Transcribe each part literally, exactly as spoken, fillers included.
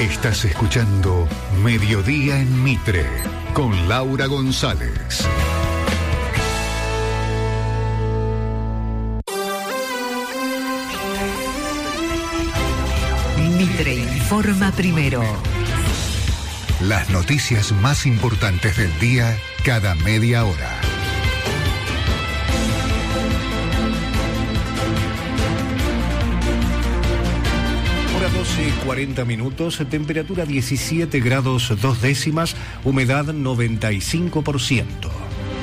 Estás escuchando Mediodía en Mitre con Laura González. Mitre informa primero. Las noticias más importantes del día cada media hora. doce cuarenta minutos, temperatura diecisiete grados dos décimas, humedad noventa y cinco por ciento.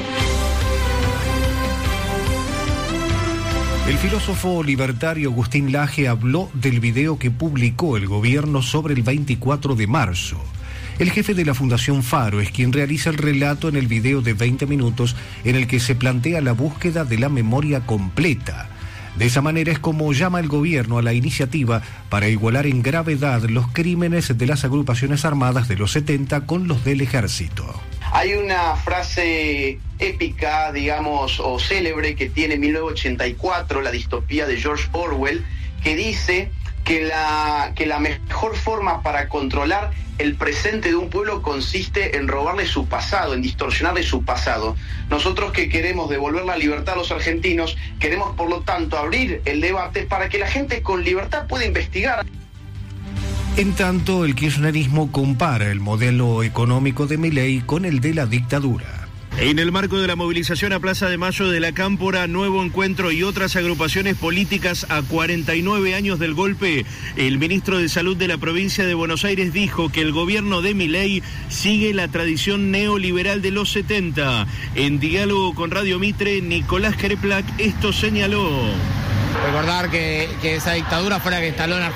El filósofo libertario Agustín Laje habló del video que publicó el gobierno sobre el veinticuatro de marzo. El jefe de la Fundación Faro es quien realiza el relato en el video de veinte minutos en el que se plantea la búsqueda de la memoria completa. De esa manera es como llama el gobierno a la iniciativa para igualar en gravedad los crímenes de las agrupaciones armadas de los setenta con los del ejército. Hay una frase épica, digamos, o célebre que tiene mil novecientos ochenta y cuatro, la distopía de George Orwell, que dice que la, que la mejor forma para controlar el presente de un pueblo consiste en robarle su pasado, en distorsionarle su pasado. Nosotros que queremos devolver la libertad a los argentinos, queremos por lo tanto abrir el debate para que la gente con libertad pueda investigar. En tanto, el kirchnerismo compara el modelo económico de Milei con el de la dictadura. En el marco de la movilización a Plaza de Mayo de la Cámpora, Nuevo Encuentro y otras agrupaciones políticas a cuarenta y nueve años del golpe, el ministro de Salud de la provincia de Buenos Aires dijo que el gobierno de Milei sigue la tradición neoliberal de los setenta. En diálogo con Radio Mitre, Nicolás Kereplak esto señaló. Recordar que, que esa dictadura fue la que instaló en Argentina